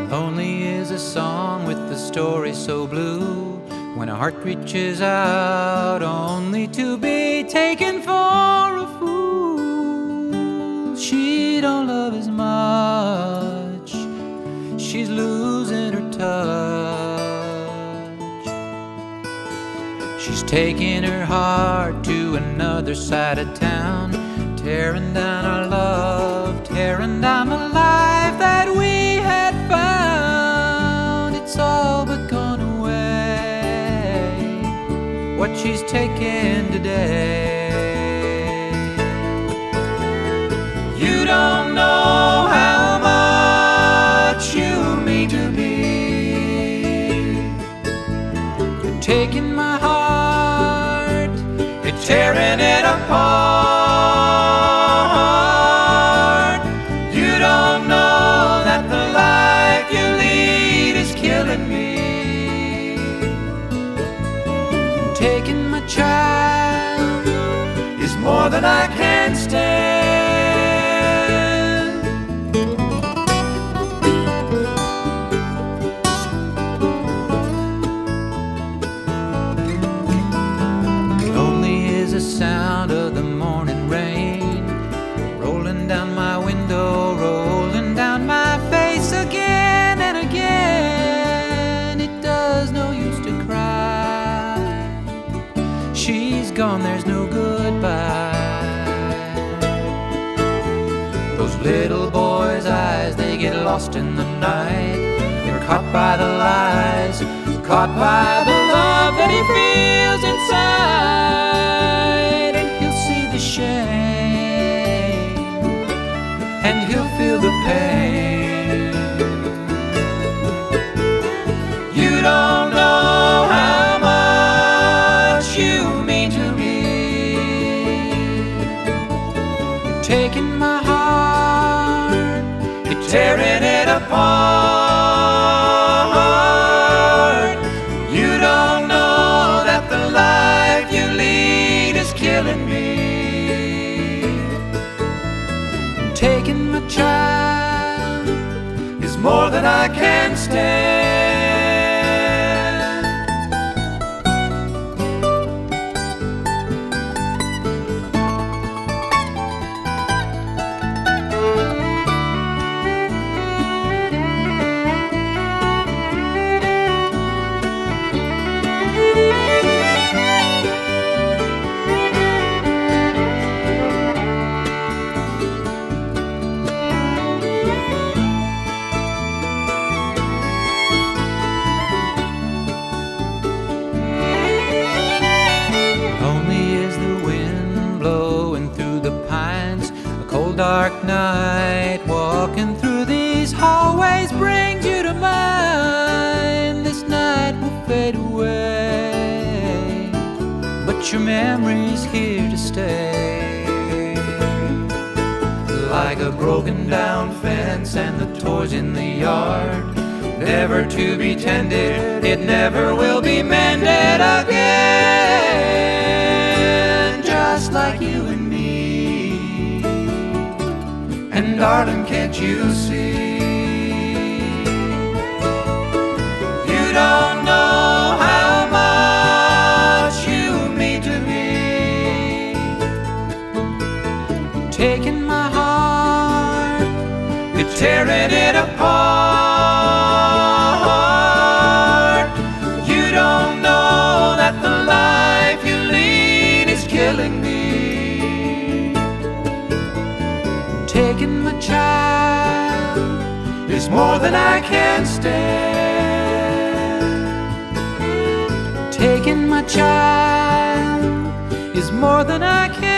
Lonely is a song with the story so blue, when a heart reaches out only to be taken for a fool. She don't love as much, she's losing her touch. She's taking her heart to another side of town, tearing down our love, tearing down the life that we had found. It's all but gone away, what she's taken today. You don't know how much you mean to me. You're taking my heart, you're tearing it apart. You don't know that the life you lead is killing me. Taking my child is more than I can stand. Lonely is the sound of the morning rain, rolling down my window, rolling down my face again and again. It does no use to cry, she's gone, there's no goodbye. Those little boys' eyes, they get lost in the night. They're caught by the lies, caught by the love that he feels inside. And he'll see the shame, and he'll feel the pain. You don't know how much you mean to me. You're taking my heart, you're tearing it apart. You don't know that the life you lead is killing me. Taking my child is more than I can stand. Dark night, walking through these hallways brings you to mind. This night will fade away, but your memory's here to stay. Like a broken down fence and the toys in the yard, never to be tended, it never will be mended again. Just like you and me. And darling, can't you see? You don't know how much you mean to me. You're taking my heart, you're tearing it apart. You don't know that the life you lead is killing me. Taking my child is more than I can stand. Taking my child is more than I can